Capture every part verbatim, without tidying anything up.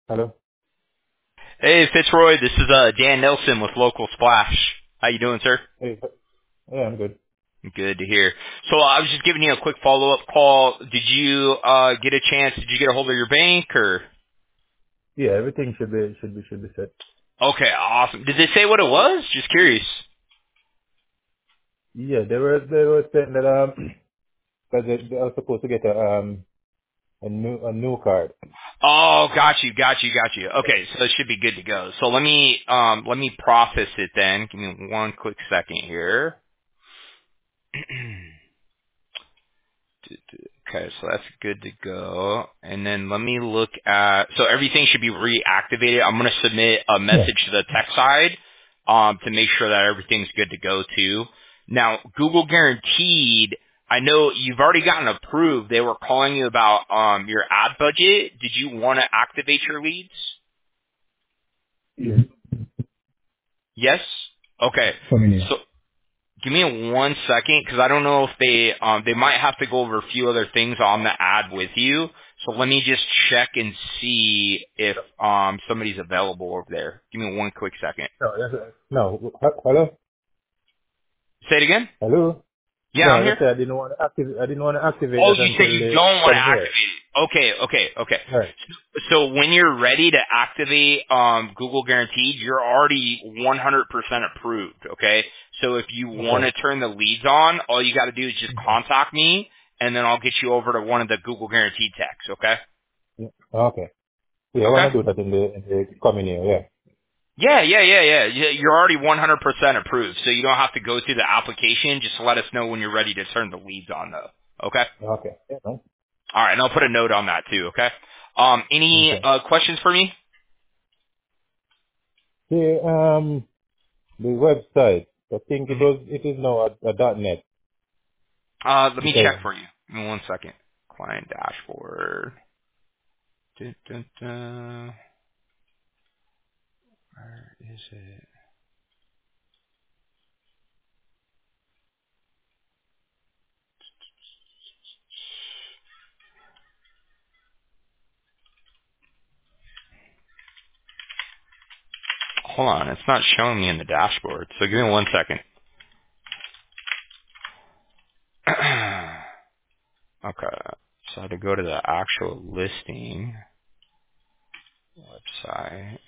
Hello? Hey, Fitzroy, this is uh, Dan Nelson with Local Splash. How you doing, sir? Hey, yeah, I'm good. Good to hear. So uh, I was just giving you a quick follow-up call. Did you uh, get a chance? Did you get a hold of your bank or? Yeah, everything should be should be should be set. Okay, awesome. Did they say what it was? Just curious. Yeah, they were they were saying that um that they, they are supposed to get a um a new a new card. Oh, got you, got you, got you. Okay, so it should be good to go. So let me um, let me process it then. Give me one quick second here. Okay, so that's good to go. And then let me look at, so everything should be reactivated. I'm going to submit a Yeah. message to the tech side um, to make sure that everything's good to go too. Now, Google Guaranteed, I know you've already gotten approved. They were calling you about um, your ad budget. Did you want to activate your leads? Yeah. Yes? Okay. Coming in. So give me one second because I don't know if they um they might have to go over a few other things on the ad with you. So let me just check and see if um somebody's available over there. Give me one quick second. No, that's, no. h- Hello? Say it again? Hello? Yeah, No, I'm I here. just said I didn't want to activate I didn't want to activate Oh, that you said until you they don't want to come activate here. it. Okay, okay, okay. Right. So when you're ready to activate um, Google Guaranteed, you're already one hundred percent approved, okay? So if you want Okay. to turn the leads on, all you got to do is just Mhm. contact me, and then I'll get you over to one of the Google Guaranteed techs, okay? Yeah. Okay. Yeah, I Okay? want to do that in the in the coming year, yeah. Yeah, yeah, yeah, yeah. You- You're already one hundred percent approved, so you don't have to go through the application. Just let us know when you're ready to turn the leads on, though. Okay? Okay. Yeah. no. All right, and I'll put a note on that, too, okay? Um, any Okay. uh, questions for me? The um the website, I think it Mhm. was it is now a, a dot net Uh, let me because check for you. Give me one second. Client dashboard. Dun, dun, dun. Where is it? Hold on, it's not showing me in the dashboard. So give me one second. Okay. So I had to go to the actual listing website.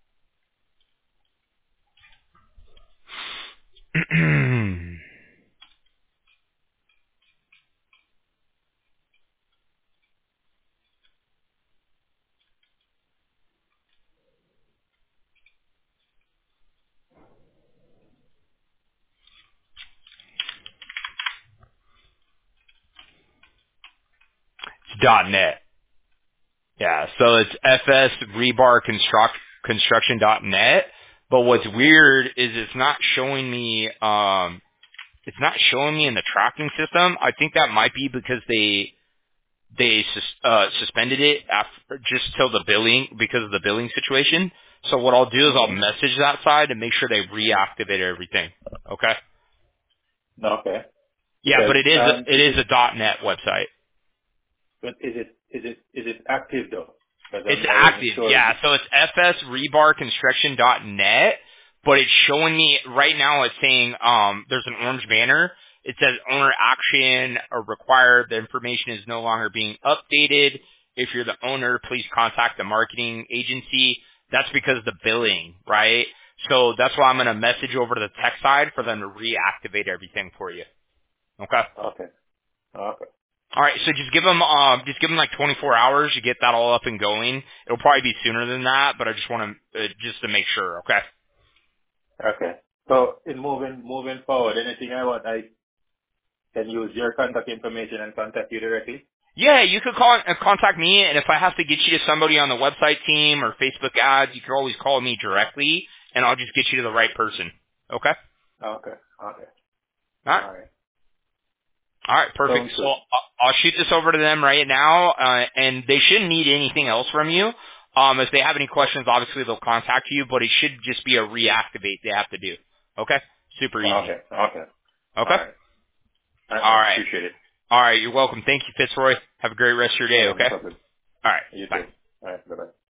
It's .net. Yeah, so it's fs rebar construct construction dot net. But what's weird is it's not showing me um it's not showing me in the tracking system. I think that might be because they they sus- uh, suspended it after just till the billing because of the billing situation. So what I'll do is I'll okay. message that side and make sure they reactivate everything. Okay. Okay. Yeah, Because but it is um, a, it is is it a .net website. but is it is it is it active though? Because It's um, I wasn't active, sure. yeah. So it's fsrebarconstruction dot net, but it's showing me right now. It's saying um, there's an orange banner. It says owner action or required. The information is no longer being updated. If you're the owner, please contact the marketing agency. That's because of the billing, right? So that's why I'm going to message over to the tech side for them to reactivate everything for you. Okay. Okay. Okay. All right, so just give them, um, just give them like twenty-four hours to get that all up and going. It'll probably be sooner than that, but I just want to, uh, just to make sure. Okay. Okay. So in moving moving forward, anything I want, I can use your contact information and contact you directly. Yeah, you could call uh, contact me, and if I have to get you to somebody on the website team or Facebook ads, you can always call me directly, and I'll just get you to the right person. Okay. Okay. Okay. All right. All right. All right, perfect. Sounds So good. I'll I'll shoot this over to them right now, uh, and they shouldn't need anything else from you. Um, if they have any questions, obviously they'll contact you, but it should just be a reactivate they have to do. Okay? Super easy. Okay. Okay. All Okay? right. I, I All right. appreciate it. All right, you're welcome. Thank you, Fitzroy. Have a great rest of your All day, right. No okay? problem. All right. You Bye. too. All right. Bye bye.